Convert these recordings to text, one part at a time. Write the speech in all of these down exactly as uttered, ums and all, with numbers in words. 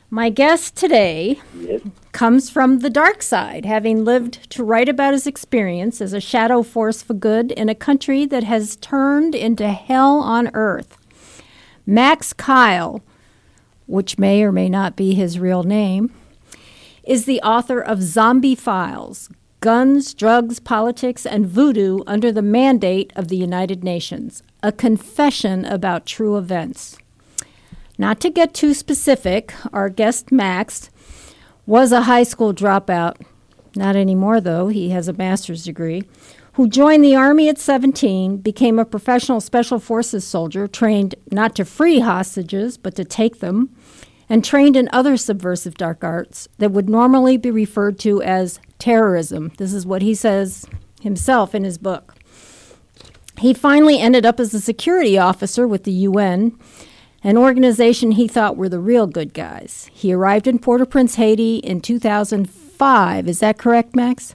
My guest today Yes. comes from the dark side, having lived to write about his experience as a shadow force for good in a country that has turned into hell on earth. Max Kyle, which may or may not be his real name, is the author of Zombie Files, Guns, Drugs, Politics, and Voodoo Under the Mandate of the United Nations, a confession about true events. Not to get too specific, our guest Max was a high school dropout, not anymore though, he has a master's degree, who joined the Army at seventeen, became a professional Special Forces soldier, trained not to free hostages, but to take them, and trained in other subversive dark arts that would normally be referred to as terrorism. This is what he says himself in his book. He finally ended up as a security officer with the U N, an organization he thought were the real good guys. He arrived in Port-au-Prince, Haiti in two thousand five. Is that correct, Max?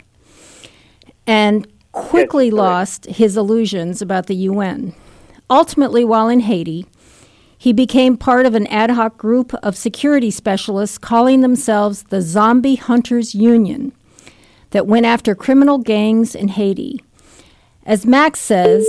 And quickly lost his illusions about the U N. Ultimately, while in Haiti, he became part of an ad hoc group of security specialists calling themselves the Zombie Hunters Union that went after criminal gangs in Haiti. As Max says,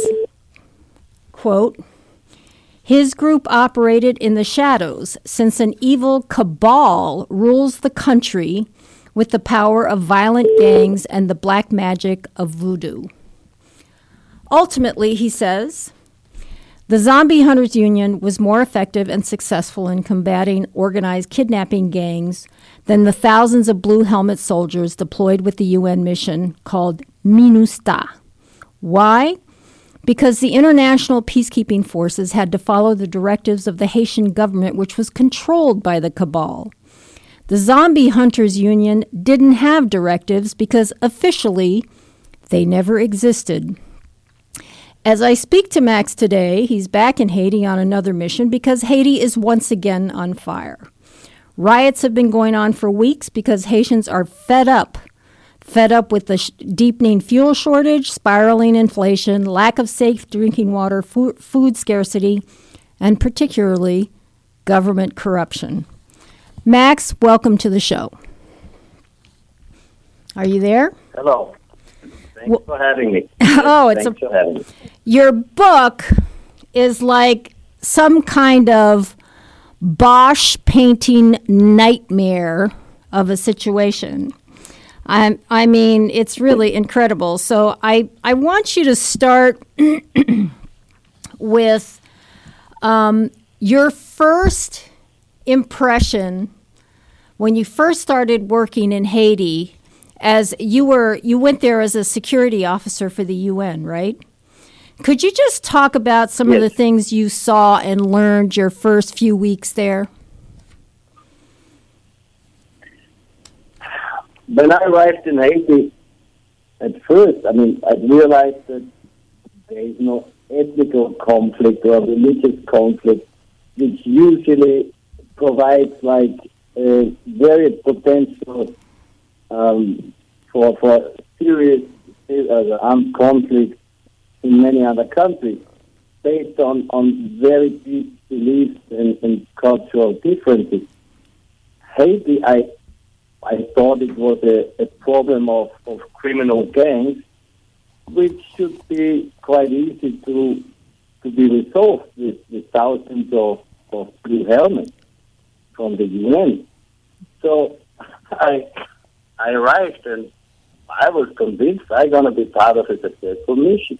quote, his group operated in the shadows since an evil cabal rules the country with the power of violent gangs and the black magic of voodoo. Ultimately, he says, the Zombie Hunters Union was more effective and successful in combating organized kidnapping gangs than the thousands of blue helmet soldiers deployed with the U N mission called MINUSTA. Why? Because the international peacekeeping forces had to follow the directives of the Haitian government, which was controlled by the cabal. The Zombie Hunters Union didn't have directives because officially they never existed. As I speak to Max today, he's back in Haiti on another mission because Haiti is once again on fire. Riots have been going on for weeks because Haitians are fed up Fed up with the sh- deepening fuel shortage, spiraling inflation, lack of safe drinking water, fu- food scarcity, and particularly government corruption. Max, welcome to the show. Are you there? Hello. Thanks well, for having me. Oh, it's Thanks a, for having me. Your book is like some kind of Bosch painting nightmare of a situation. I, I mean, it's really incredible. So I, I want you to start with um, your first impression when you first started working in Haiti. As you were, you went there as a security officer for the U N, right? Could you just talk about some yes. of the things you saw and learned your first few weeks there? When I arrived in Haiti, at first, I mean, I realized that there is no ethnical conflict or religious conflict, which usually provides like a very potential um, for for serious uh, armed conflict in many other countries, based on, on very deep beliefs and, and cultural differences. Haiti, I. I thought it was a, a problem of, of criminal gangs, which should be quite easy to to be resolved with, with thousands of, of blue helmets from the U N. So I I arrived and I was convinced I'm going to be part of a successful mission.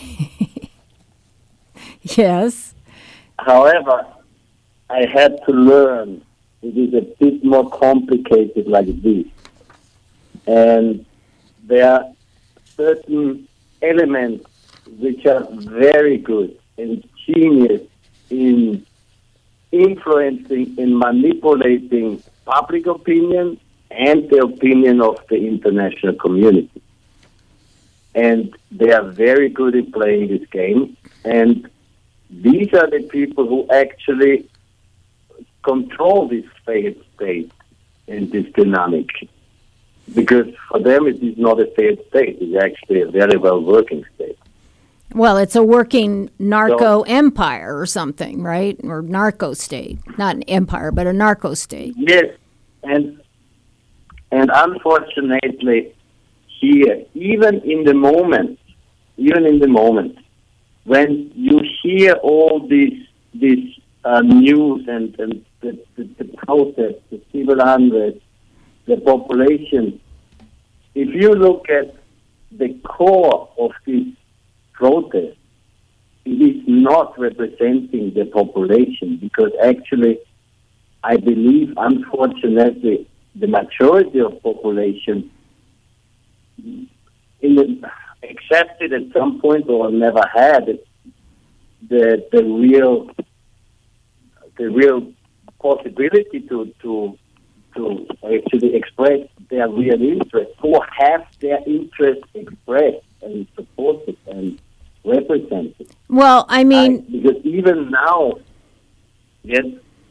Yes. However, I had to learn it is a bit more complicated like this. And there are certain elements which are very good and genius in influencing and manipulating public opinion and the opinion of the international community. And they are very good at playing this game. And these are the people who actually control this failed state and this dynamic. Because for them it is not a failed state, it's actually a very well working state. Well, it's a working narco so, empire or something, right? Or narco state. Not an empire, but a narco state. Yes. And and unfortunately, here, even in the moment, even in the moment, when you hear all this this uh, news and, and the, the, the protests, the civil unrest, the population, if you look at the core of this protest, it is not representing the population, because actually, I believe, unfortunately, the majority of population in the, accepted at some point or never had the the real the real possibility to to to actually express their real interest or have their interest expressed and supported and represented. Well, I mean, I, because even now, yes.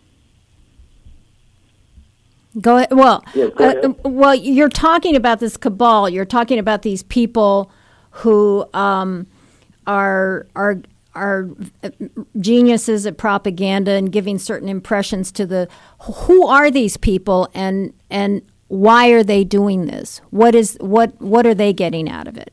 Go ahead. Well, yes, go ahead. Uh, well, you're talking about this cabal. You're talking about these people who um, are are are geniuses at propaganda and giving certain impressions to the. Who are these people, and and why are they doing this? What is what what are they getting out of it?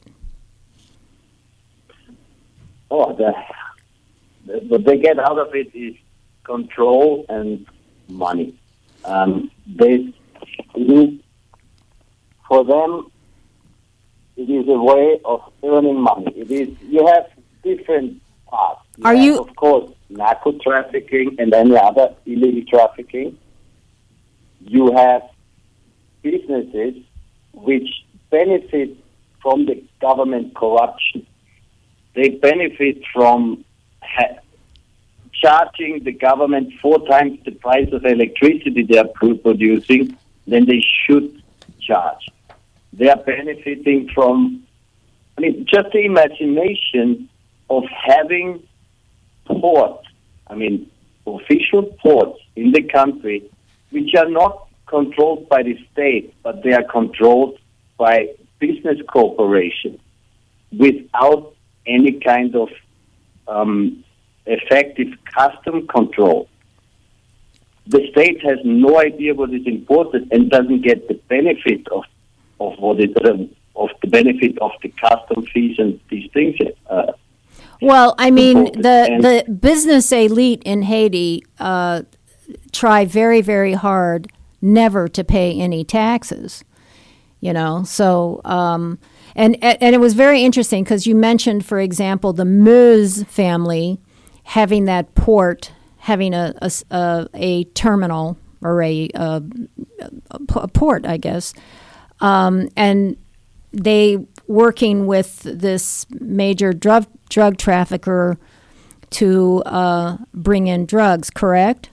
Oh, the, the, what they get out of it is control and money. Um, they, it is, for them, it is a way of earning money. It is, you have different paths. You Are have, you, of course, narco trafficking and any other illegal trafficking. You have businesses which benefit from the government corruption. They benefit from ha- charging the government four times the price of electricity they are producing than they should charge. They are benefiting from, I mean, just the imagination of having ports, I mean, official ports in the country, which are not controlled by the state, but they are controlled by business corporations without any kind of um, effective custom control. The state has no idea what is imported and doesn't get the benefit of of what it um, of the benefit of the custom fees and these things. Uh, well, I mean, imported. the And the business elite in Haiti uh, try very, very hard never to pay any taxes. You know, so. Um, And and it was very interesting because you mentioned, for example, the Meuse family having that port, having a a, a, a terminal or a, a, a port, I guess, um, and they working with this major drug drug trafficker to uh, bring in drugs. Correct?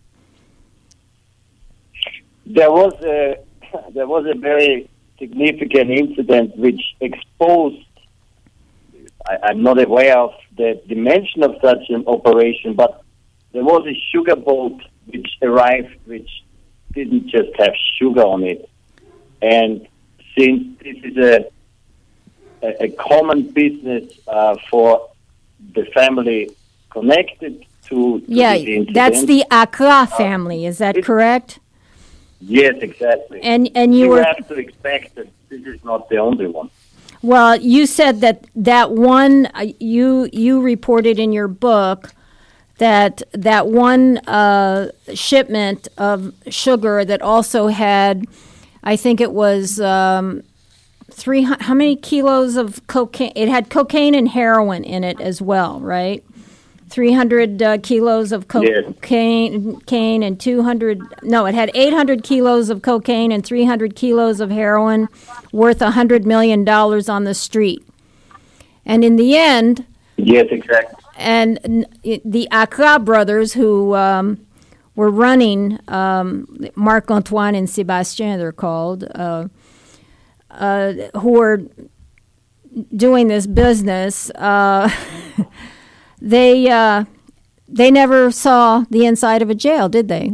There was a there was a very significant incident which exposed, I, I'm not aware of the dimension of such an operation, but there was a sugar boat which arrived which didn't just have sugar on it. And since this is a, a, a common business uh, for the family connected to, to yeah, this incident, that's the Accra family, is that it, correct? Yes, exactly. And and you, you were have to expect that this is not the only one. Well, you said that that one uh, you you reported in your book that that one uh, shipment of sugar that also had, I think it was um, three. How many kilos of cocaine? It had cocaine and heroin in it as well, right? three hundred uh, kilos of cocaine, yes. cane and two hundred, no, it had eight hundred kilos of cocaine and three hundred kilos of heroin worth one hundred million dollars on the street. And in the end... Yes, exactly. And the Accra brothers who um, were running, um, Marc-Antoine and Sébastien, they're called, uh, uh, who were doing this business... Uh, They uh, they never saw the inside of a jail, did they?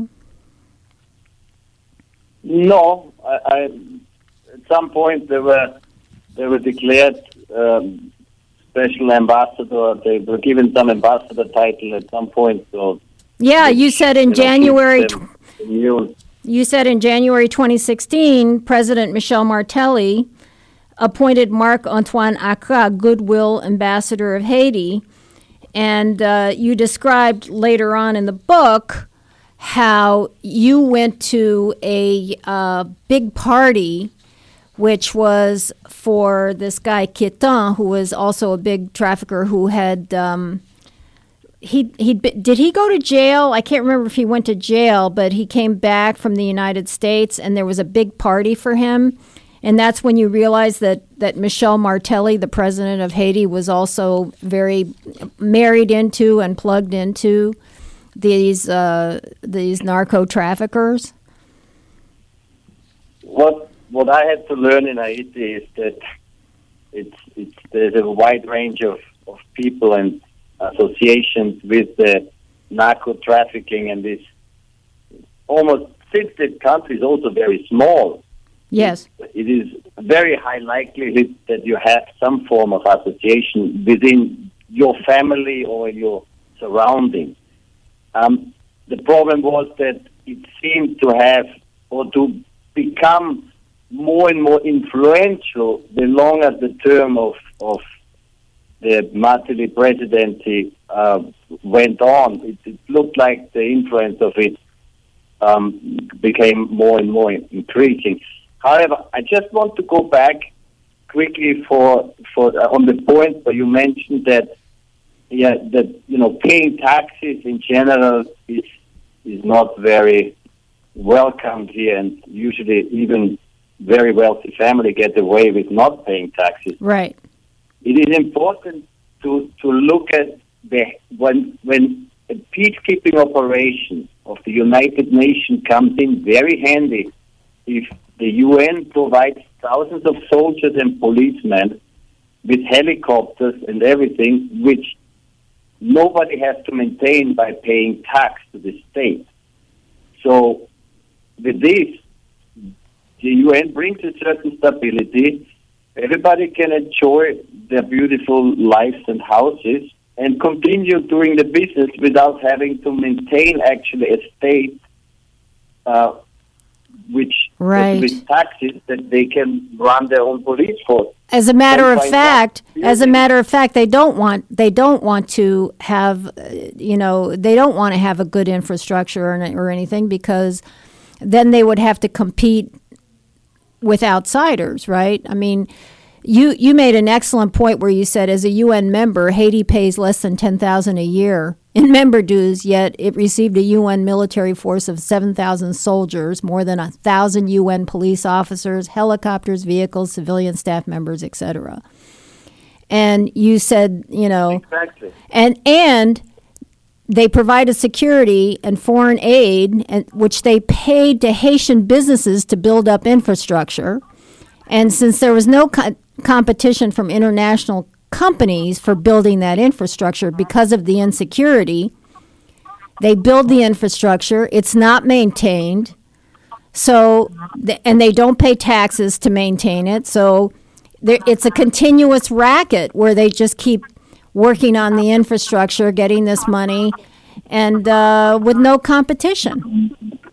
No, I, I, at some point they were they were declared um, special ambassador. They were given some ambassador title at some point. So yeah, you said in you know, January. them, you, you said in January twenty sixteen, President Michel Martelly appointed Marc-Antoine Accra Goodwill Ambassador of Haiti, and uh, you described later on in the book how you went to a uh, big party, which was for this guy Quétin, who was also a big trafficker who had um, he he did he go to jail? I can't remember if he went to jail, but he came back from the United States, and there was a big party for him. And that's when you realized that, that Michel Martelly, the president of Haiti, was also very married into and plugged into these uh, these narco traffickers. What what I had to learn in Haiti is that it's it's there's a wide range of, of people and associations with the narco trafficking, and this almost since the country is also very small. Yes. It is very high likelihood that you have some form of association within your family or your surroundings. Um, the problem was that it seemed to have or to become more and more influential the longer the term of, of the Martelly presidency uh, went on. It, it looked like the influence of it um, became more and more increasing. However, I just want to go back quickly for for uh, on the point where you mentioned that yeah that you know paying taxes in general is is not very welcomed here, and usually even very wealthy family get away with not paying taxes. Right. It is important to to look at the when when a peacekeeping operation of the United Nations comes in very handy if the U N provides thousands of soldiers and policemen with helicopters and everything, which nobody has to maintain by paying tax to the state. So with this, the U N brings a certain stability. Everybody can enjoy their beautiful lives and houses and continue doing the business without having to maintain actually a state uh, which right. with taxes that they can run their own police force. As a matter of fact, as a matter of fact, they don't want they don't want to have, uh, you know, they don't want to have a good infrastructure or, or anything, because then they would have to compete with outsiders, right? I mean, you you made an excellent point where you said, as a U N member, Haiti pays less than ten thousand dollars a year in member dues, yet it received a U N military force of seven thousand soldiers, more than one thousand U N police officers, helicopters, vehicles, civilian staff members, et cetera. And you said, you know, exactly. and and they provided security and foreign aid, and which they paid to Haitian businesses to build up infrastructure. And since there was no co- competition from international companies for building that infrastructure because of the insecurity, they build the infrastructure. It's not maintained. So, and they don't pay taxes to maintain it. So there, it's a continuous racket where they just keep working on the infrastructure, getting this money, and uh, with no competition,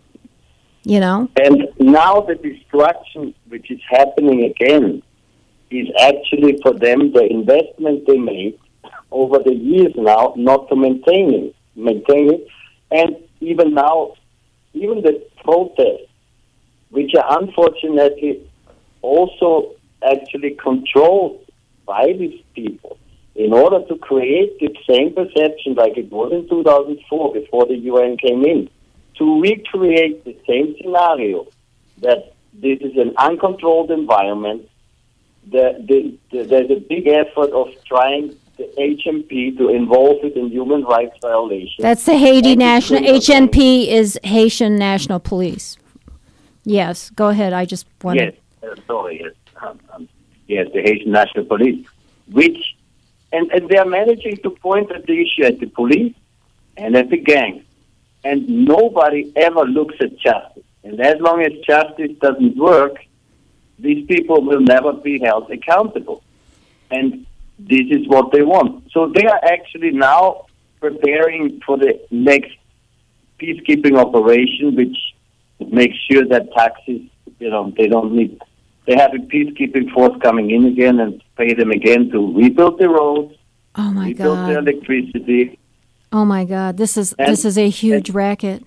you know? And now the destruction which is happening again is actually for them the investment they made over the years now not to maintain it, maintain it. And even now, even the protests, which are unfortunately also actually controlled by these people, in order to create the same perception like it was in two thousand four before the U N came in, to recreate the same scenario that this is an uncontrolled environment. The, the, the, there's a big effort of trying the H N P to involve it in human rights violations. That's the Haiti National, H N P is Haitian National Police. Yes, go ahead. I just wanted... Yes, uh, sorry, yes. Um, um, yes, the Haitian National Police, which, and, and they're managing to point at the issue at the police and at the gangs. And nobody ever looks at justice. And as long as justice doesn't work, these people will never be held accountable. And this is what they want. So they are actually now preparing for the next peacekeeping operation, which makes sure that taxis, you know, they don't need, they have a peacekeeping force coming in again and pay them again to rebuild the roads, oh my rebuild God. the electricity. Oh my God, this is And- this is a huge and- racket.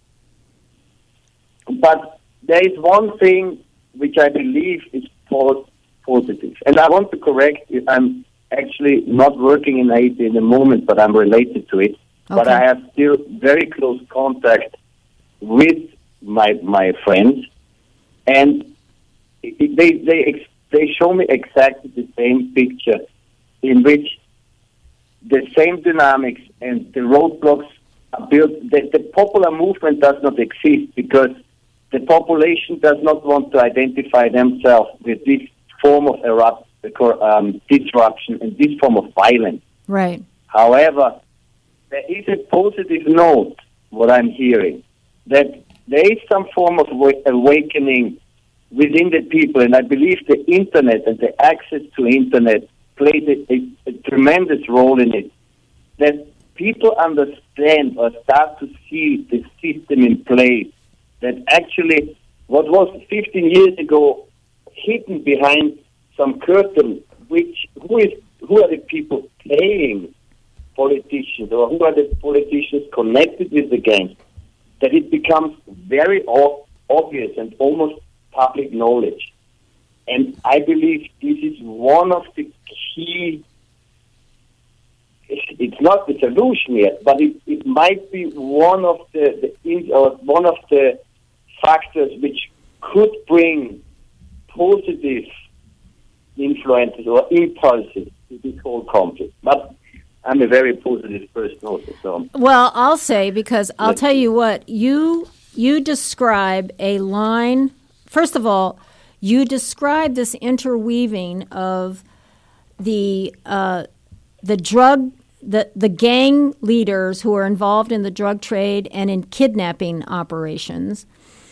But there is one thing which I believe is po- positive. And I want to correct, I'm actually not working in Haiti in the moment, but I'm related to it. But Okay. I have still very close contact with my my friends. And it- they, they, ex- they show me exactly the same picture in which the same dynamics and the roadblocks are built. The, the popular movement does not exist because the population does not want to identify themselves with this form of erupt, um, disruption and this form of violence. Right. However, there is a positive note, what I'm hearing, that there is some form of awa- awakening within the people, and I believe the internet and the access to internet plays a, a, a tremendous role in it, that people understand or start to see the system in place, that actually what was fifteen years ago hidden behind some curtain, which who is who are the people paying politicians, or who are the politicians connected with the gangs, that it becomes very o- obvious and almost public knowledge. And I believe this is one of the key, it's not the solution yet, but it, it might be one of the, the in, or one of the factors which could bring positive influences or impulses to this whole conflict. But I'm a very positive person also. So. Well, I'll say, because I'll Let's tell see. you what, you you describe a line. First of all, you describe this interweaving of the uh, the drug the the gang leaders who are involved in the drug trade and in kidnapping operations,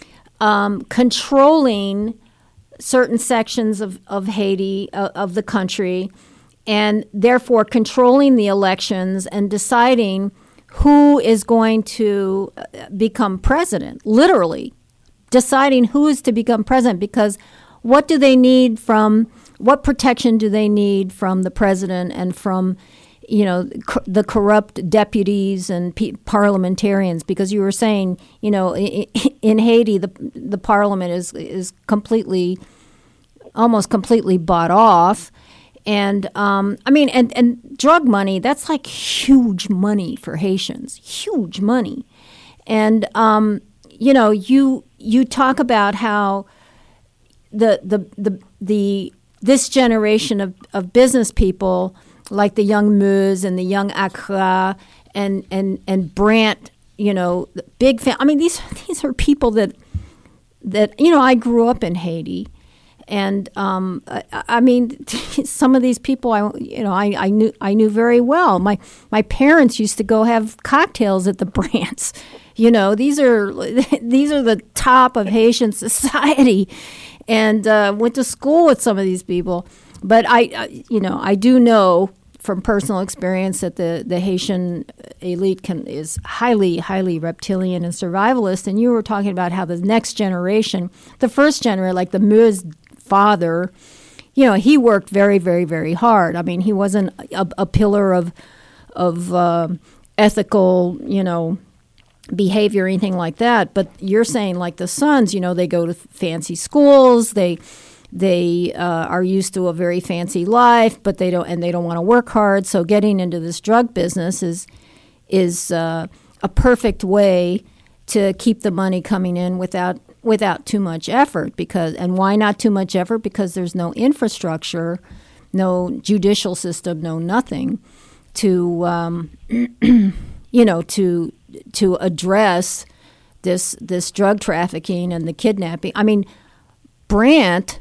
um, controlling certain sections of, of Haiti, uh, of the country, and therefore controlling the elections and deciding who is going to become president, literally deciding who is to become president, because what do they need from, what protection do they need from the president and from, you know, co- the corrupt deputies and pe- parliamentarians? Because you were saying, you know, in, in Haiti, the the parliament is is completely, almost completely bought off. And, um, I mean, and, and drug money, that's like huge money for Haitians, huge money. And, um, you know, you you talk about how the the the, the this generation of, of business people, like the young Meuse and the young Accra and, and, and Brant, you know, the big fam- I mean, these these are people that, that, you know, I grew up in Haiti. And um, I, I mean, some of these people, I you know, I, I knew I knew very well. My my parents used to go have cocktails at the Brants. You know, these are these are the top of Haitian society, and uh, went to school with some of these people. But I, I, you know, I do know from personal experience that the, the Haitian elite can is highly, highly reptilian and survivalist. And you were talking about how the next generation, the first generation, like the Meuse father, you know, he worked very, very, very hard. I mean, he wasn't a, a pillar of of uh, ethical, you know, behavior or anything like that. But you're saying, like the sons, you know, they go to fancy schools, they they uh, are used to a very fancy life, but they don't, and they don't want to work hard. So getting into this drug business is is uh, a perfect way to keep the money coming in without. without too much effort. Because and why not too much effort? Because there's no infrastructure, no judicial system, no nothing to um, you know to to address this this drug trafficking and the kidnapping. I mean, Brant,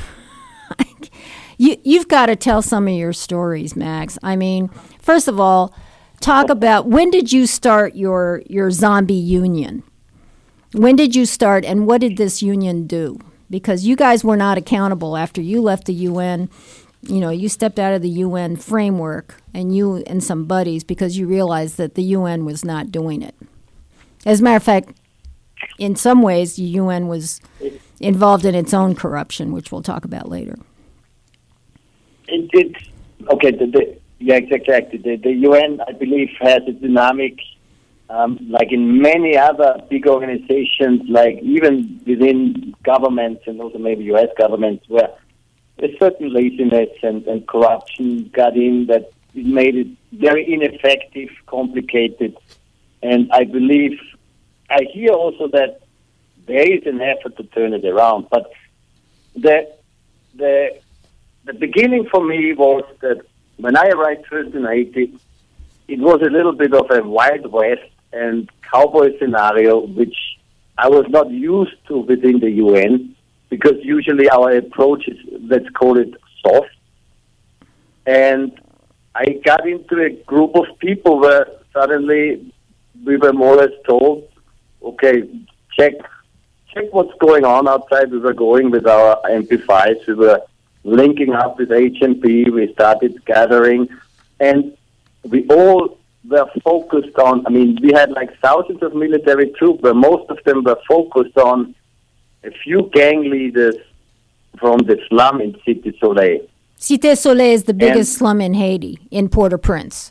you you've got to tell some of your stories, Max. I mean, first of all, talk about when did you start your your zombie union? When did you start, and what did this union do? Because you guys were not accountable after you left the U N. You know, you stepped out of the U N framework, and you and some buddies, because you realized that the U N was not doing it. As a matter of fact, in some ways, the U N was involved in its own corruption, which we'll talk about later. It, it's okay. The, the, yeah, exactly. The, the U N, I believe, has a dynamic, um, like in many other big organizations, like even within governments and also maybe U S governments, where a certain laziness and, and corruption got in that it made it very ineffective, complicated, and I believe, I hear also that there is an effort to turn it around, but the the the beginning for me was that when I arrived first in Haiti, it was a little bit of a Wild West and cowboy scenario, which I was not used to within the U N, because usually our approach is, let's call it, soft. And I got into a group of people where suddenly we were more or less told, okay, check check what's going on outside. We were going with our M P fives. We were linking up with H M P. We started gathering. And we all were focused on, I mean, we had like thousands of military troops, but most of them were focused on a few gang leaders from the slum in Cité Soleil. Cité Soleil is the biggest and, slum in Haiti, in Port-au-Prince.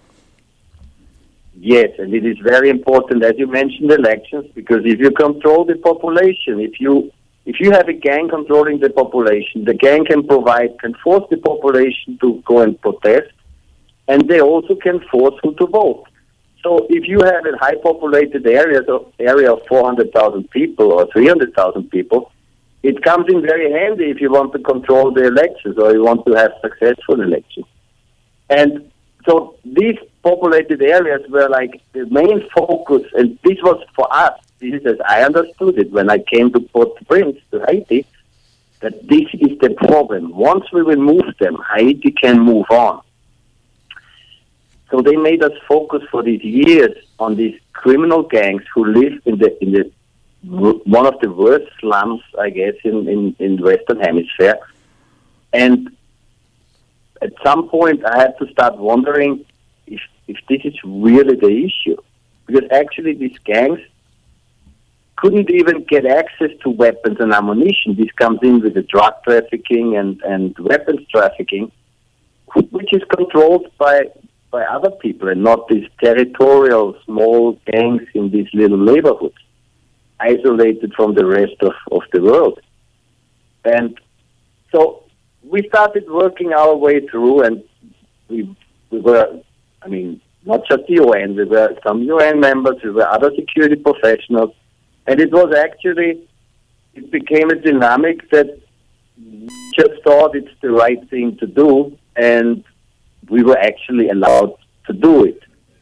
Yes, and it is very important, as you mentioned, elections, because if you control the population, if you if you have a gang controlling the population, the gang can provide, can force the population to go and protest, and they also can force who to vote. So if you have a high populated area, so area of four hundred thousand people or three hundred thousand people, it comes in very handy if you want to control the elections or you want to have successful elections. And so these populated areas were like the main focus, and this was for us, this is as I understood it when I came to Port-au-Prince, to Haiti, that this is the problem. Once we remove them, Haiti can move on. So they made us focus for these years on these criminal gangs who live in the in the one of the worst slums, I guess, in, in, in the Western Hemisphere. And at some point, I had to start wondering if if this is really the issue, because actually these gangs couldn't even get access to weapons and ammunition. This comes in with the drug trafficking and, and weapons trafficking, which is controlled by by other people and not these territorial small gangs in these little neighborhoods, isolated from the rest of, of the world. And so we started working our way through, and we we were, I mean, not just the U N, we were some U N members, we were other security professionals, and it was actually, it became a dynamic that we just thought it's the right thing to do, and we were actually allowed to do it.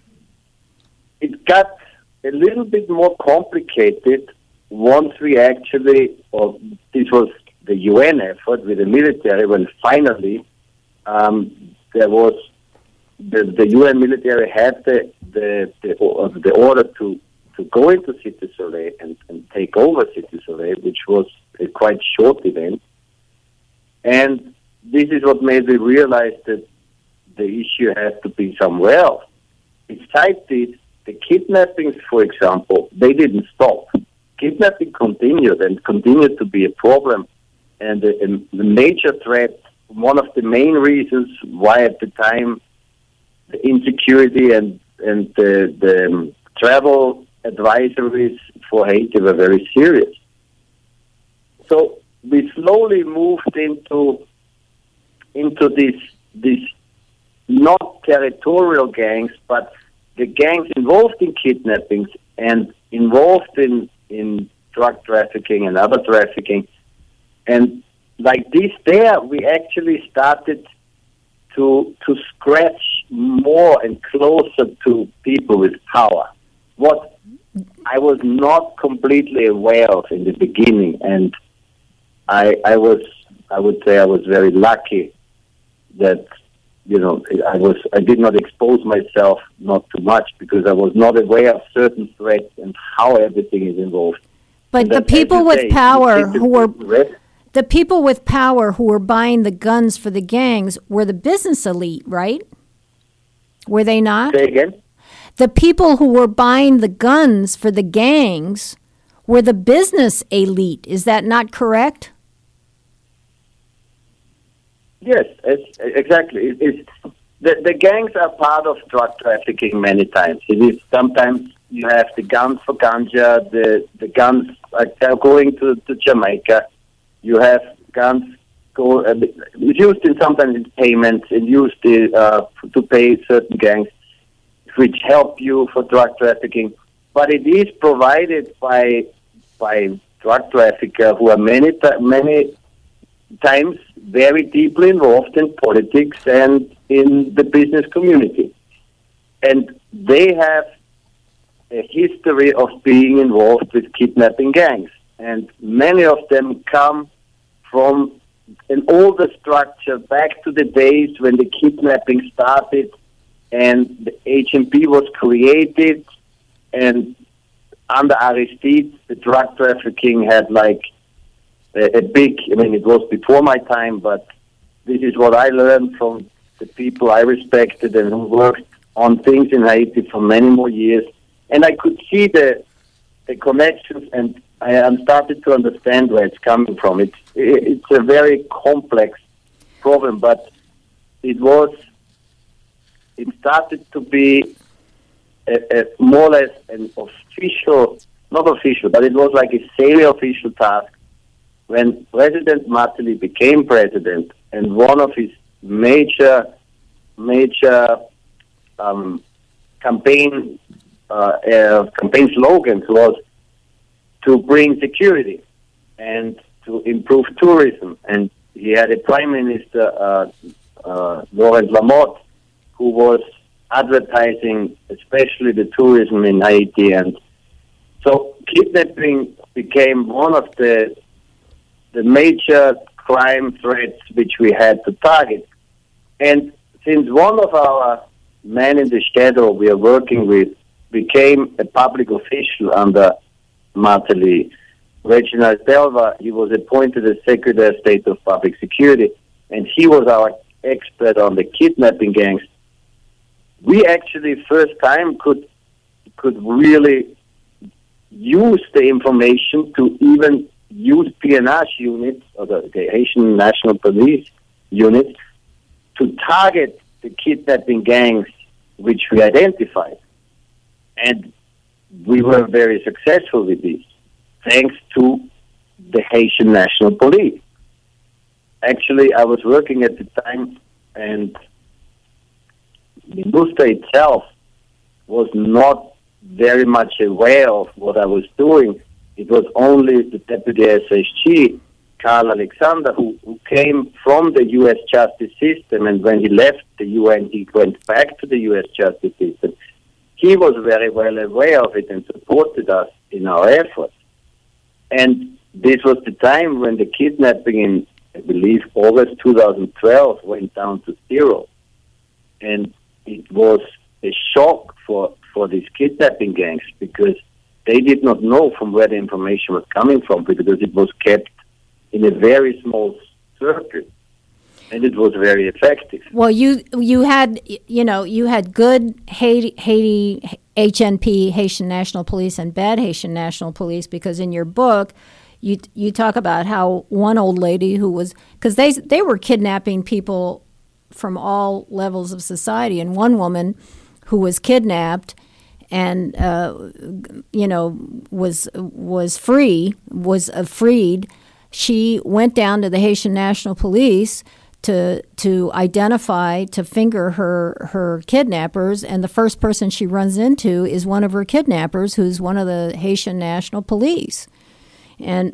It got a little bit more complicated once we actually, or this was the U N effort with the military, when finally um, there was, the, the U N military had the the, the, uh, the order to, to go into Cité Soleil and, and take over Cité Soleil, which was a quite short event. And this is what made me realize that the issue has to be somewhere else. Besides this, the kidnappings, for example, they didn't stop. Kidnapping continued and continued to be a problem. And the, the major threat, one of the main reasons why at the time the insecurity and, and the, the um, travel advisories for Haiti were very serious. So we slowly moved into into this this not territorial gangs, but the gangs involved in kidnappings and involved in, in drug trafficking and other trafficking. And like this there, we actually started to to scratch more and closer to people with power. What I was not completely aware of in the beginning, and I I was I would say I was very lucky that, you know, I was I did not expose myself not too much, because I was not aware of certain threats and how everything is involved. But the people with power who were the people with power who were buying the guns for the gangs were the business elite, right? Were they not? Say again? The people who were buying the guns for the gangs were the business elite. Is that not correct? Yes, it's, exactly. It, it's, the, the gangs are part of drug trafficking many times. It is sometimes you have the guns for ganja, the, the guns are going to, to Jamaica. You have guns go, uh, it's used in sometimes in payments, it's used uh, to pay certain gangs, which help you for drug trafficking. But it is provided by by drug traffickers who are many many times very deeply involved in politics and in the business community. And they have a history of being involved with kidnapping gangs. And many of them come from an older structure back to the days when the kidnapping started and the H M P was created, and under Aristide, the drug trafficking had like a, a big, I mean, it was before my time, but this is what I learned from the people I respected and who worked on things in Haiti for many more years. And I could see the the connections, and I started to understand where it's coming from. It's, it's a very complex problem, but it was, it started to be a, a more or less an official, not official, but it was like a semi-official task when President Mateli became president, and one of his major, major um, campaign uh, uh, campaign slogans was to bring security and to improve tourism. And he had a prime minister, uh, uh, Laurent Lamotte, who was advertising especially the tourism in Haiti. And so kidnapping became one of the the major crime threats which we had to target. And since one of our men in the shadow we are working with became a public official under Mateli, Reginald Delva, he was appointed as Secretary of State of Public Security, and he was our expert on the kidnapping gangs. We actually first time could could really use the information to even use P N H units, or the, the Haitian National Police units, to target the kidnapping gangs which we identified. And we were very successful with this, thanks to the Haitian National Police. Actually, I was working at the time, and MINUSTA itself was not very much aware of what I was doing. It was only the Deputy S S G, Carl Alexander, who, who came from the U S justice system, and when he left the U N, he went back to the U S justice system. He was very well aware of it and supported us in our efforts. And this was the time when the kidnapping in, I believe, August two thousand twelve went down to zero. And it was a shock for, for these kidnapping gangs, because they did not know from where the information was coming from, because it was kept in a very small circle. And it was very effective. Well, you you had you know you had good Haiti, Haiti H N P, Haitian National Police, and bad Haitian National Police, because in your book you you talk about how one old lady who was, because they they were kidnapping people from all levels of society, and one woman who was kidnapped and uh, you know was was free was uh, freed. She went down to the Haitian National Police to to identify, to finger her her kidnappers, and the first person she runs into is one of her kidnappers, who's one of the Haitian National Police. And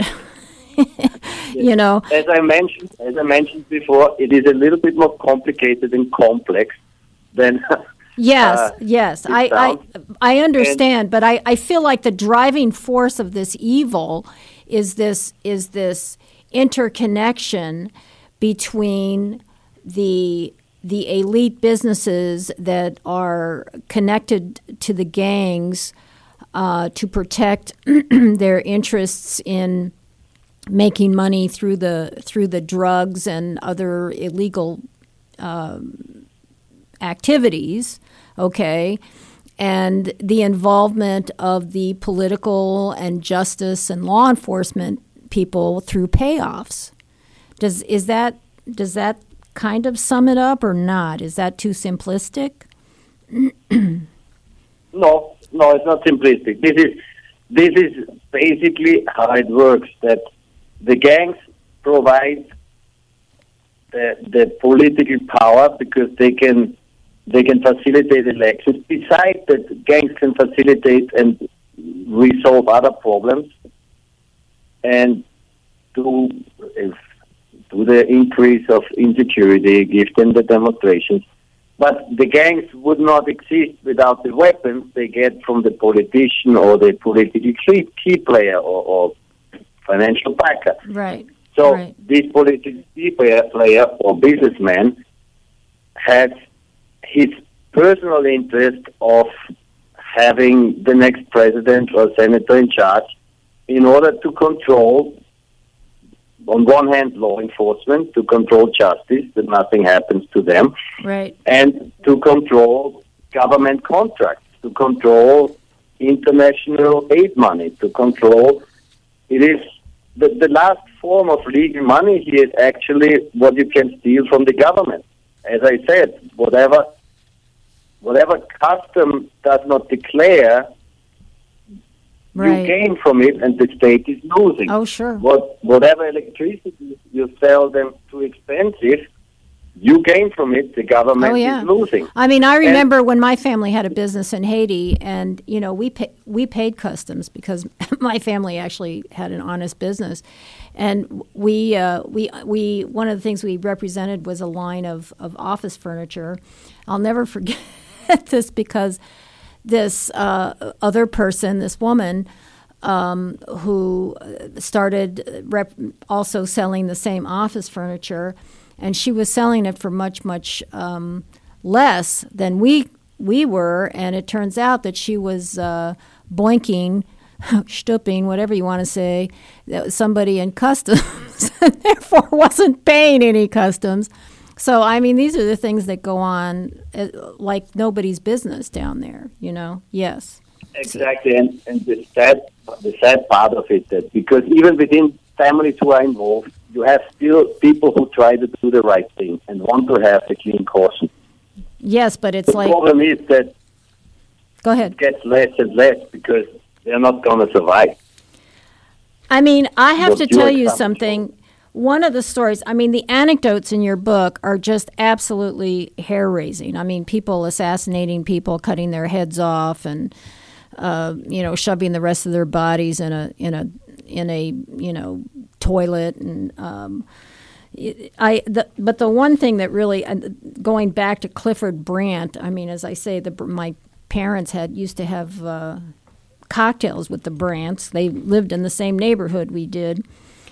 you know, as I mentioned, as I mentioned before, it is a little bit more complicated and complex than. Yes, uh, yes, I, I I understand, and, but I, I feel like the driving force of this evil is this is this interconnection between the the elite businesses that are connected to the gangs uh, to protect their interests in making money through the through the drugs and other illegal um, activities, okay, and the involvement of the political and justice and law enforcement people through payoffs. Does is that does that kind of sum it up or not? Is that too simplistic? No, no, it's not simplistic. This is this is basically how it works. That the gangs provide the, the political power because they can they can facilitate elections. Besides that, gangs can facilitate and resolve other problems, and to if, to the increase of insecurity, give them the demonstrations. But the gangs would not exist without the weapons they get from the politician or the political key, key player or, or financial backer. Right. So right. this political key player, player or businessman has his personal interest of having the next president or senator in charge in order to control, on one hand, law enforcement, to control justice, that nothing happens to them, right, and to control government contracts, to control international aid money, to control, it is, the, the last form of legal money here is actually what you can steal from the government. As I said, whatever, whatever custom does not declare, right. you gain from it, and the state is losing. Oh, sure. What, whatever electricity you sell them too expensive, you gain from it, the government oh, yeah. is losing. I mean, I remember and, when my family had a business in Haiti, and, you know, we pay, we paid customs because my family actually had an honest business. And we, uh, we, we, one of the things we represented was a line of, of office furniture. I'll never forget this because this uh, other person, this woman, um, who started rep- also selling the same office furniture, and she was selling it for much, much um, less than we we were. And it turns out that she was uh, boinking, stooping, whatever you want to say, that was somebody in customs, and therefore wasn't paying any customs. So, I mean, these are the things that go on uh, like nobody's business down there, you know? Yes. Exactly, and, and the sad, the sad part of it, that because even within families who are involved, you have still people who try to do the right thing and want to have the clean caution. Yes, but it's the like... The problem is that Go ahead. it gets less and less because they're not going to survive. I mean, I have What to you tell you example. something. One of the stories, I mean, the anecdotes in your book are just absolutely hair-raising. I mean, people assassinating people, cutting their heads off, and uh, you know, shoving the rest of their bodies in a in a in a you know toilet, and um, I. The, but the one thing that really, going back to Clifford Brandt, I mean, as I say, the my parents had used to have uh, cocktails with the Brandts. They lived in the same neighborhood we did.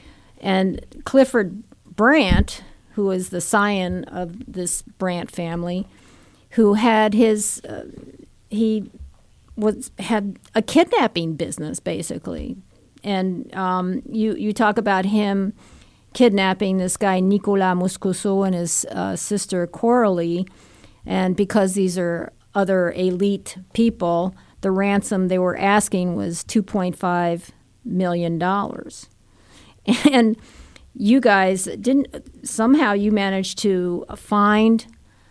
And Clifford Brandt, who was the scion of this Brandt family, who had his, uh, he was had a kidnapping business, basically. And um, you, you talk about him kidnapping this guy, Nicolas Moscoso, and his uh, sister Coralie. And because these are other elite people, the ransom they were asking was two point five million dollars. And you guys didn't, somehow you managed to find,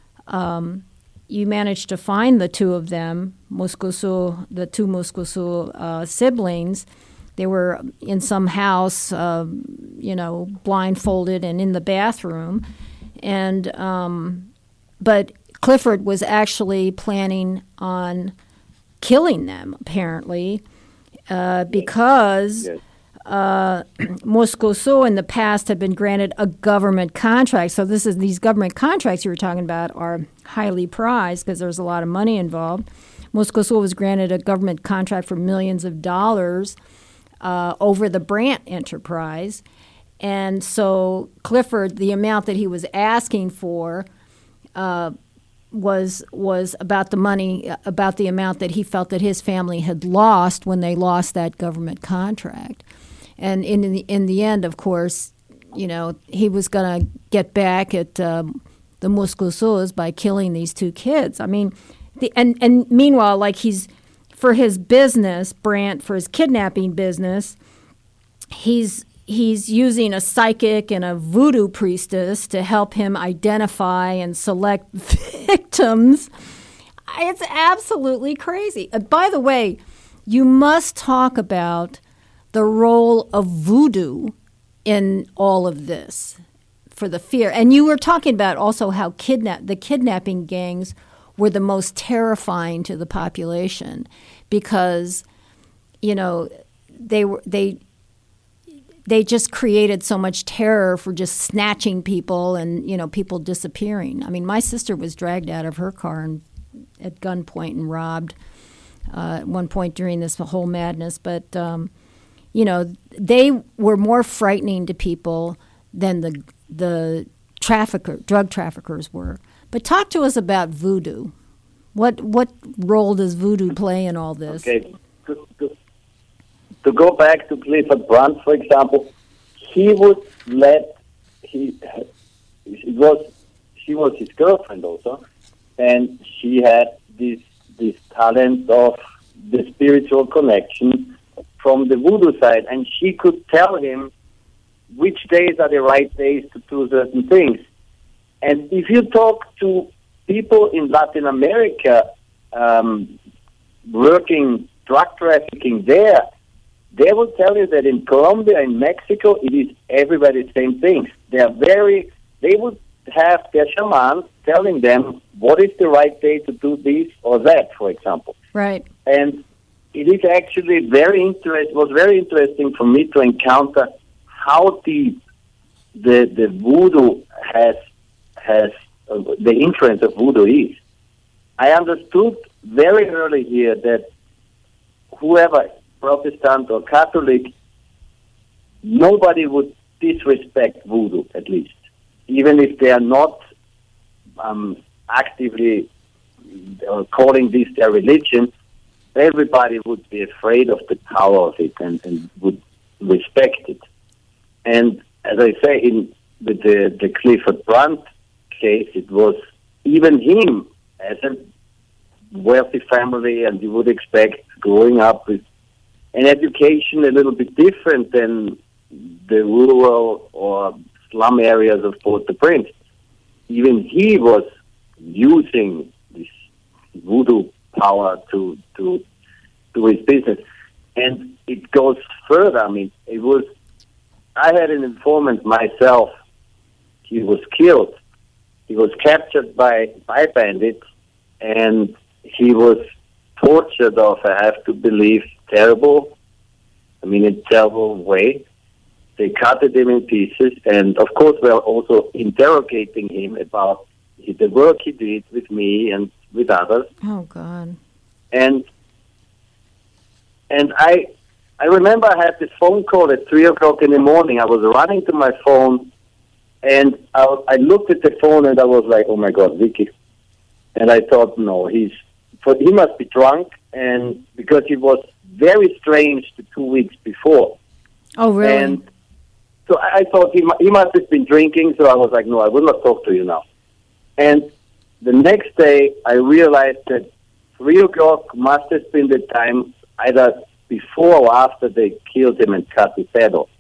um, you managed to find the two of them, Moscoso, the two Moscoso uh, siblings. They were in some house, uh, you know, blindfolded and in the bathroom. And, um, but Clifford was actually planning on killing them, apparently, uh, because... Yes. Uh, Moscoso in the past had been granted a government contract. So this is these government contracts you were talking about are highly prized because there's a lot of money involved. Moscoso was granted a government contract for millions of dollars uh, over the Brandt enterprise. And so Clifford, the amount that he was asking for uh, was was about the money, about the amount that he felt that his family had lost when they lost that government contract. And in the, in the end, of course, you know, he was going to get back at um, the Moscosos by killing these two kids. I mean, the, and, and meanwhile, like he's, for his business, Brandt, for his kidnapping business, he's he's using a psychic and a voodoo priestess to help him identify and select victims. It's absolutely crazy. Uh, by the way, you must talk about the role of voodoo in all of this for the fear. And you were talking about also how kidnap the kidnapping gangs were the most terrifying to the population because, you know, they were they they just created so much terror for just snatching people and, you know, people disappearing. I mean, my sister was dragged out of her car and at gunpoint and robbed uh, at one point during this whole madness. But, um, you know, they were more frightening to people than the the trafficker, drug traffickers were. But talk to us about voodoo. What what role does voodoo play in all this? Okay. To, to, to go back to Clifford Brandt, for example, he would let he it was she was his girlfriend also, and she had this this talent of the spiritual connection from the voodoo side, and she could tell him which days are the right days to do certain things. And if you talk to people in Latin America um, working drug trafficking there, they will tell you that in Colombia, in Mexico, it is everybody the same things. They are very, they would have their shamans telling them what is the right day to do this or that, for example. Right. And it is actually very interest. was very interesting for me to encounter how deep the the voodoo has has uh, the influence of voodoo is. I understood very early here that whoever, Protestant or Catholic, nobody would disrespect voodoo, at least, even if they are not um, actively uh, calling this their religion. Everybody would be afraid of the power of it and, and would respect it. And as I say, in with the, the Clifford Brandt case, it was even him as a wealthy family, and you would expect growing up with an education a little bit different than the rural or slum areas of Port-au-Prince. Even he was using this voodoo power to to to his business, and it goes further. I mean, it was. I had an informant myself. He was killed. He was captured by by bandits, and he was tortured off, I have to believe, terrible. I mean, in a terrible way. They cut him in pieces, and of course, we are also interrogating him about the work he did with me and with others. Oh God! And and I I remember I had this phone call at three o'clock in the morning. I was running to my phone, and I, I looked at the phone, and I was like, "Oh my God, Vicky!" And I thought, no, he's for he must be drunk, and because he was very strange the two weeks before. Oh, really? And so I, I thought he he must have been drinking. So I was like, "No, I will not talk to you now." And the next day, I realized that three o'clock must have been the time either before or after they killed him and cut his head off.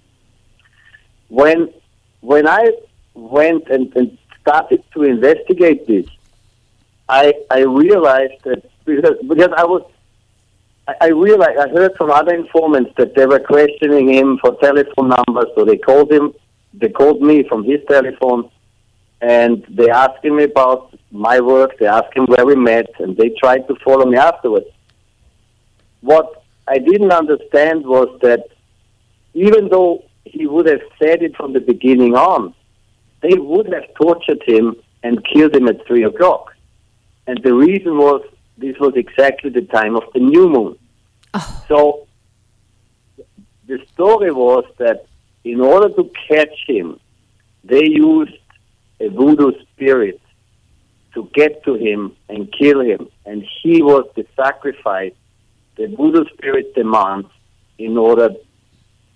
When when I went and, and started to investigate this, I I realized that because, because I was I, I realized I heard from other informants that they were questioning him for telephone numbers, so they called him they called me from his telephone. And they asked him about my work, they asked him where we met, and they tried to follow me afterwards. What I didn't understand was that even though he would have said it from the beginning on, they would have tortured him and killed him at three o'clock. And the reason was this was exactly the time of the new moon. Oh. So the story was that in order to catch him, they used a voodoo spirit to get to him and kill him. And he was the sacrifice the voodoo spirit demands in order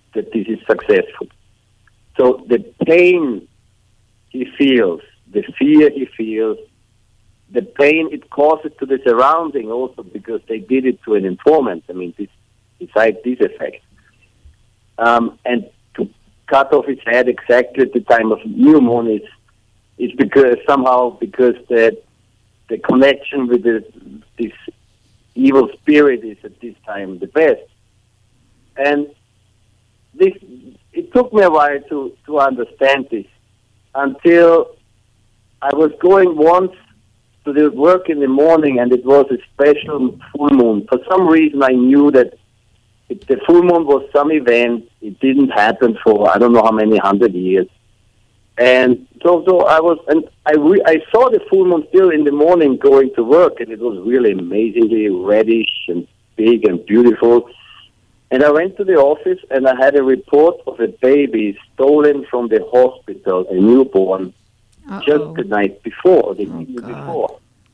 that this is successful. So the pain he feels, the fear he feels, the pain it causes to the surrounding also because they did it to an informant. I mean, this, besides this effect. Um, and to cut off his head exactly at the time of new moon is, is because somehow because the the connection with the, this evil spirit is at this time the best. And this it took me a while to, to understand this until I was going once to the work in the morning and it was a special full moon. For some reason I knew that it, the full moon was some event. It didn't happen for I don't know how many hundred years. And so, so I was, and I re- I saw the full moon still in the morning going to work, and it was really amazingly reddish and big and beautiful. And I went to the office, and I had a report of a baby stolen from the hospital, a newborn, Uh-oh. just the night before, the oh, evening God. before.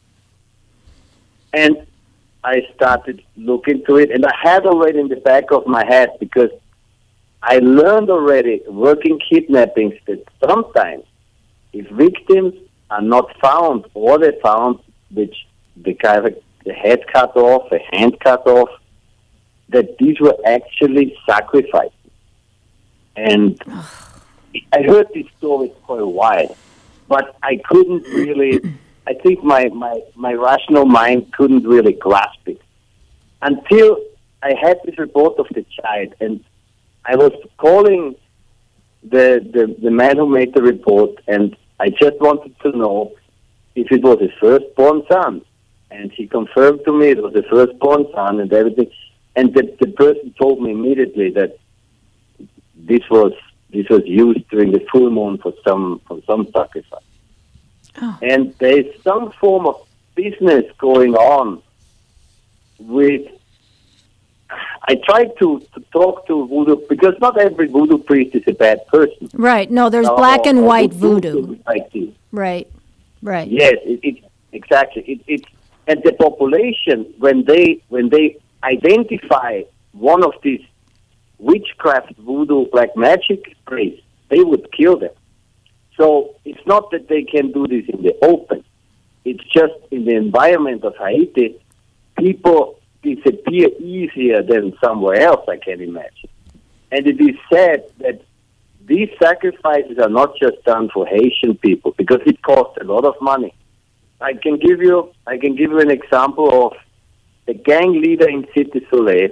And I started looking to it, and I had already in the back of my head because I learned already working kidnappings that sometimes if victims are not found or they're found which the guy the head cut off, the hand cut off, that these were actually sacrifices. And I heard these stories for a while, but I couldn't really, I think my, my, my rational mind couldn't really grasp it until I had this report of the child, and I was calling the, the the man who made the report, and I just wanted to know if it was his firstborn son. And he confirmed to me it was the firstborn son and everything. And the, the person told me immediately that this was this was used during the full moon for some for some sacrifice. Oh. And there is some form of business going on with. I tried to, to talk to voodoo, because not every voodoo priest is a bad person. Right. No, there's uh, black and white voodoo. Like this. Right. Right. Yes, it, it, exactly. It, it's and the population, when they when they identify one of these witchcraft, voodoo, black magic priests, they would kill them. So it's not that they can do this in the open. It's just in the environment of Haiti, people disappear easier than somewhere else, I can imagine. And it is said that these sacrifices are not just done for Haitian people, because it costs a lot of money. I can give you I can give you an example of the gang leader in Cité Soleil.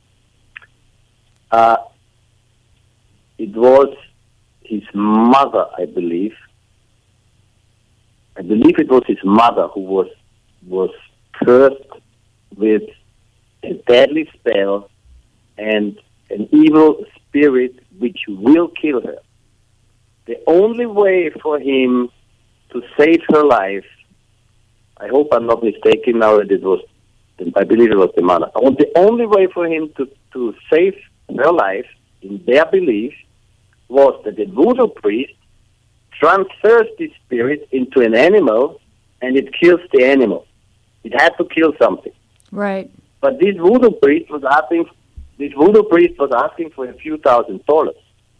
Uh, it was his mother, I believe. I believe it was his mother who was was cursed with a deadly spell and an evil spirit which will kill her. The only way for him to save her life, I hope I'm not mistaken now that it was, I believe it was the mother. The only way for him to, to save her life, in their belief, was that the voodoo priest transfers the spirit into an animal and it kills the animal. It had to kill something. Right. But this voodoo priest was asking, this voodoo priest was asking for a few thousand dollars.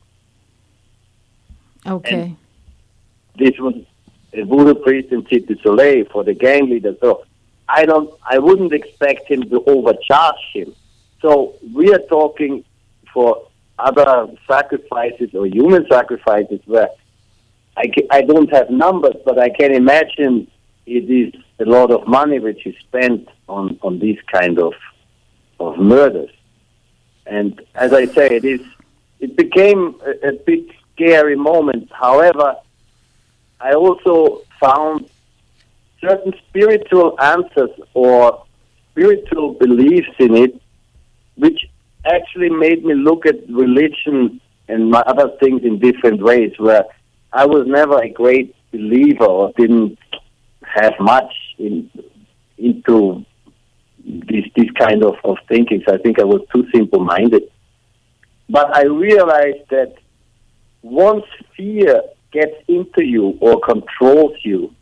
Okay. And this was a voodoo priest in Cité Soleil for the gang leader. So I don't, I wouldn't expect him to overcharge him. So we are talking for other sacrifices or human sacrifices where I, ca- I don't have numbers, but I can imagine it is a lot of money which is spent on, on these kind of of murders. And as I say, it is it became a, a bit scary moment. However, I also found certain spiritual answers or spiritual beliefs in it, which actually made me look at religion and my other things in different ways, where I was never a great believer or didn't have much in, into this this kind of, of thinking. So I think I was too simple-minded. But I realized that once fear gets into you or controls you,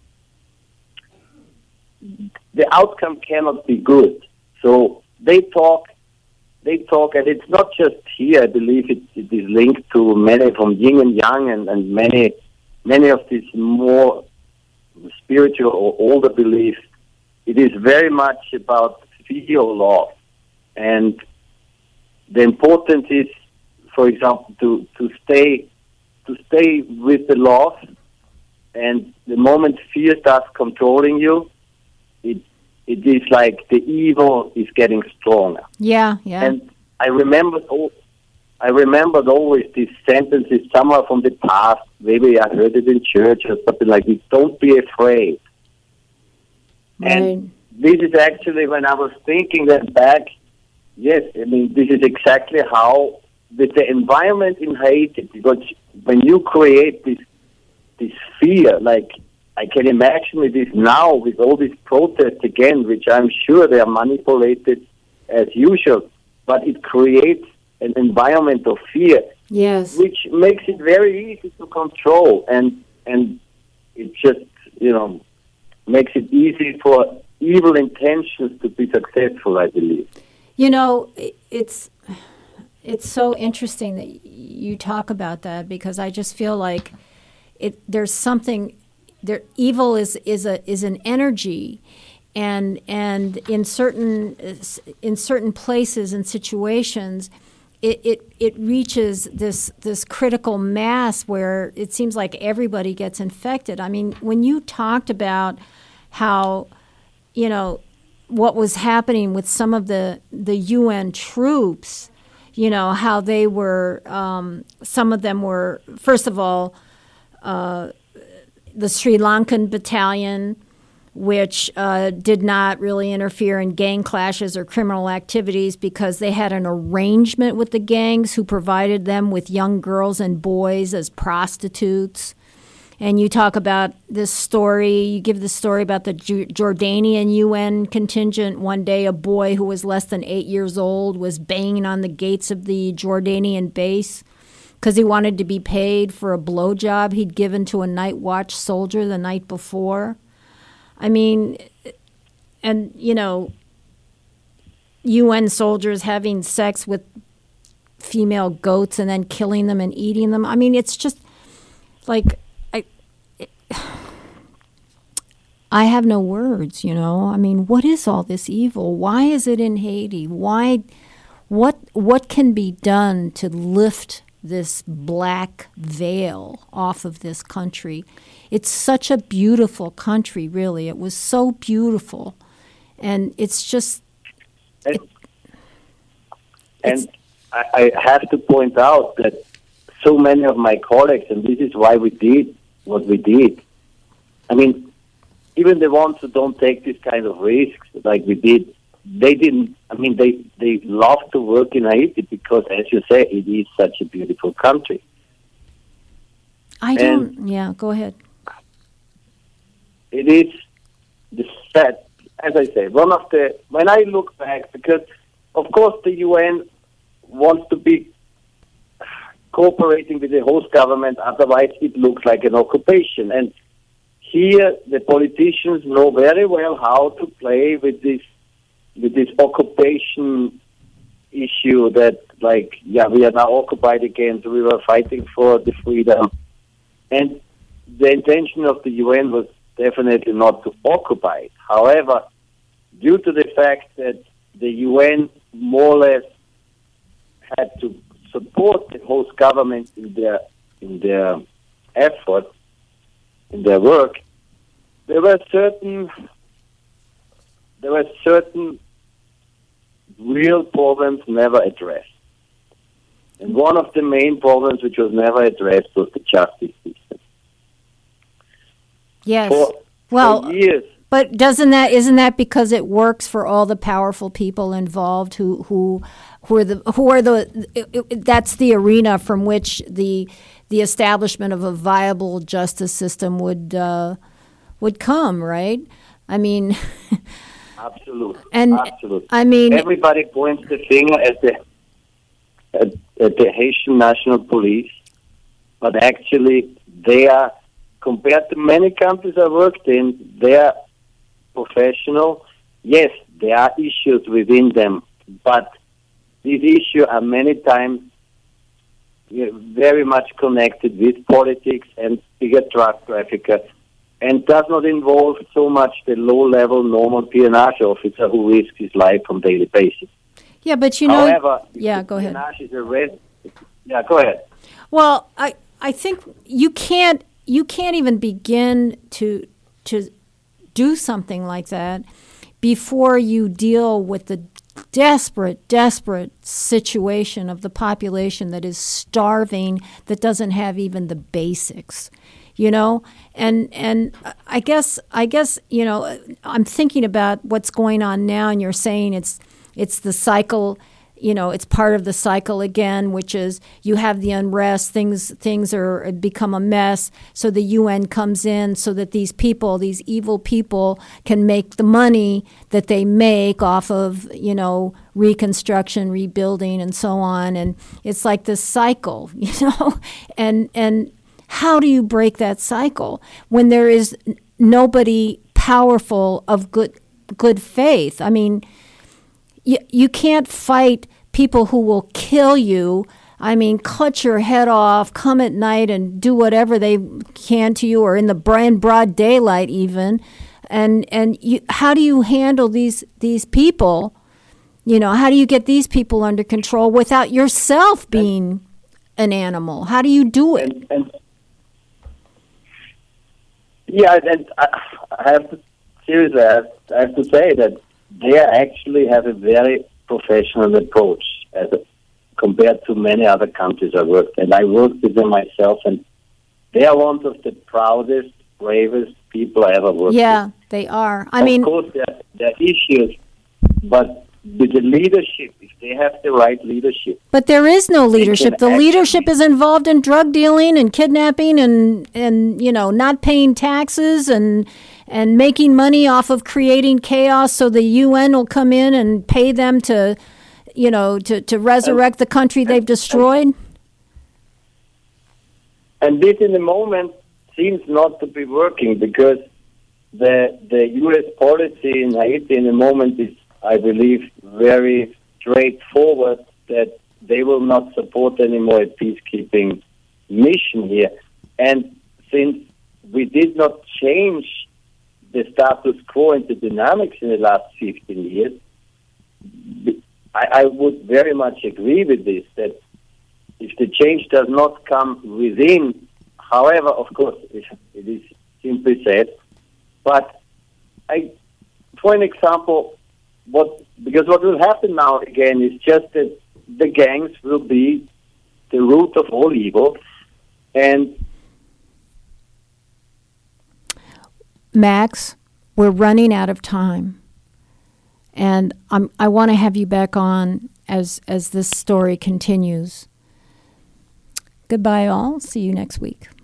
the outcome cannot be good. So they talk they talk, and it's not just here. I believe it, it is linked to many from Yin and Yang, and, and many many of these more spiritual or older beliefs. It is very much about fear or love, and the importance is, for example, to, to stay to stay with the love. And the moment fear starts controlling you, it it is like the evil is getting stronger. Yeah, yeah. And I remembered, I remembered always these sentences somewhere from the past. Maybe I heard it in church or something like this. Don't be afraid. Right. And this is actually, when I was thinking that back, yes, I mean, this is exactly how, with the environment in Haiti, because when you create this this fear, like, I can imagine it is now with all these protests again, which I'm sure they are manipulated as usual, but it creates an environment of fear, yes, which makes it very easy to control, and and it just, you know, makes it easy for evil intentions to be successful, I believe. You know, it's it's so interesting that you talk about that, because I just feel like it there's something there. Evil is is a is an energy, and and in certain in certain places and situations, it, it it reaches this this critical mass where it seems like everybody gets infected. I mean, when you talked about how, you know, what was happening with some of the the U N troops, you know, how they were, um, some of them were, first of all, uh, the Sri Lankan battalion, which uh, did not really interfere in gang clashes or criminal activities because they had an arrangement with the gangs who provided them with young girls and boys as prostitutes. And you talk about this story, you give the story about the J- Jordanian U N contingent. One day, a boy who was less than eight years old was banging on the gates of the Jordanian base because he wanted to be paid for a blowjob he'd given to a night watch soldier the night before. I mean, and, you know, U N soldiers having sex with female goats and then killing them and eating them. I mean, it's just like, I, it, I have no words, you know. I mean, what is all this evil? Why is it in Haiti? Why, what, what can be done to lift this black veil off of this country? It's such a beautiful country, really. It was so beautiful. And it's just... And, it, and I, I have to point out that so many of my colleagues, and this is why we did what we did, I mean, even the ones who don't take this kind of risks like we did, they didn't, I mean, they, they love to work in Haiti because, as you say, it is such a beautiful country. I don't, and yeah, go ahead. It is the set, as I say, one of the, when I look back, because, of course, the U N wants to be cooperating with the host government, otherwise it looks like an occupation. And here, the politicians know very well how to play with this with this occupation issue that, like, yeah, we are now occupied again, so we were fighting for the freedom. And the intention of the U N was definitely not to occupy it. However, due to the fact that the U N more or less had to support the host government in their in their effort, in their work, there were certain there were certain real problems never addressed. And one of the main problems which was never addressed was the justice system. Yes. For, well, for years. But doesn't that isn't that because it works for all the powerful people involved who who who are the who are the it, it, that's the arena from which the the establishment of a viable justice system would uh, would come, right? I mean, absolutely, and absolutely. I mean, everybody points the finger at the at, at the Haitian National Police, but actually they are, compared to many countries I worked in, they are professional. Yes, there are issues within them, but these issues are many times you know, very much connected with politics and bigger drug traffickers, and does not involve so much the low-level normal espionage officer who risks his life on a daily basis. Yeah, but you know... However, yeah, go ahead. Is arrest, yeah, go ahead. Well, I, I think you can't you can't even begin to to do something like that before you deal with the desperate, desperate situation of the population that is starving, that doesn't have even the basics, you know? And and I guess, I guess you know, I'm thinking about what's going on now, and you're saying it's it's the cycle, you know, it's part of the cycle again, which is you have the unrest, things things are become a mess, so the U N comes in so that these people, these evil people, can make the money that they make off of, you know, reconstruction, rebuilding, and so on. And it's like this cycle, you know, and and how do you break that cycle when there is nobody powerful of good good faith? I mean, You, you can't fight people who will kill you. I mean, cut your head off, come at night and do whatever they can to you, or in the broad, broad daylight even. And and you, how do you handle these these people? You know, how do you get these people under control without yourself being an animal? How do you do it? And, and, yeah, and I, I have to, seriously, I have, I have to say that they actually have a very professional approach as a, compared to many other countries I worked. And I worked with them myself, and they are one of the proudest, bravest people I ever worked yeah, with. Yeah, they are. I of mean, of course, there, there are issues, but with the leadership, if they have the right leadership. But there is no leadership. The leadership is involved in drug dealing and kidnapping and, and you know, not paying taxes and and making money off of creating chaos, so the U N will come in and pay them to, you know, to, to resurrect and, the country they've destroyed. And, and this in the moment seems not to be working, because the the U S policy in Haiti in the moment is, I believe, very straightforward, that they will not support anymore a peacekeeping mission here. And since we did not change the status quo and the dynamics in the last fifteen years, I, I would very much agree with this, that if the change does not come within, however, of course, it, it is simply said, but I, for an example, what because what will happen now again is just that the gangs will be the root of all evil. And Max, we're running out of time, and I'm, I want to have you back on as as this story continues. Goodbye, all. See you next week.